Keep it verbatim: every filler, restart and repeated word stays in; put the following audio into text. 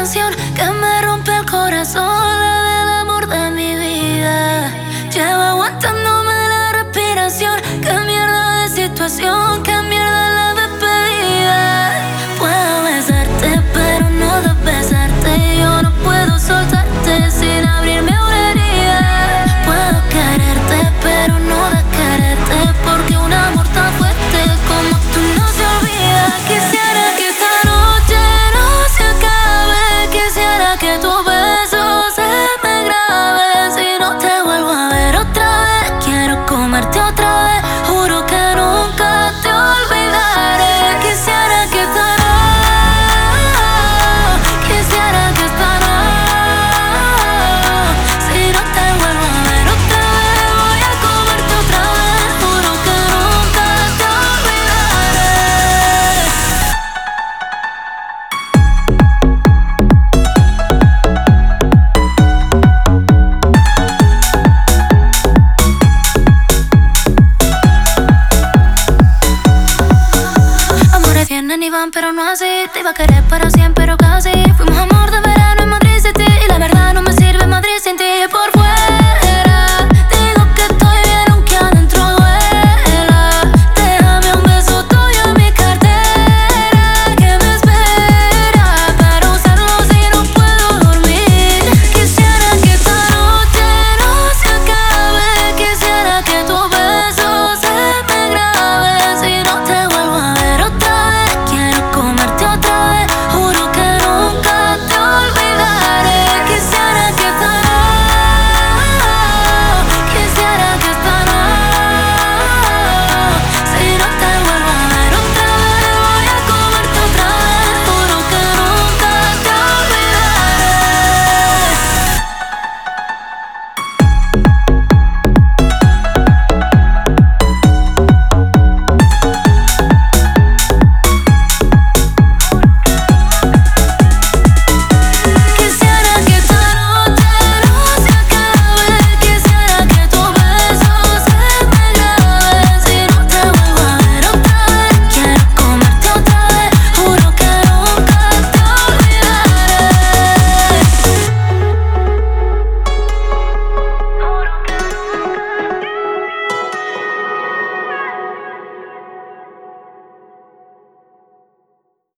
canción que me rompe el corazón, la del amor de mi vida. Lleva aguantándome la respiración. Qué mierda de situación, qué mierda la despedida. Puedo besarte, pero no besarte. Yo no puedo soltarte sin abrirme una herida. Puedo quererte, pero no quererte, porque un amor tan fuerte como tú no se olvida. Quisiera que esta noche no se acabe. Quisiera que tu beso se me grabe. Si no te vuelvo a ver otra vez, quiero comerte otra vez.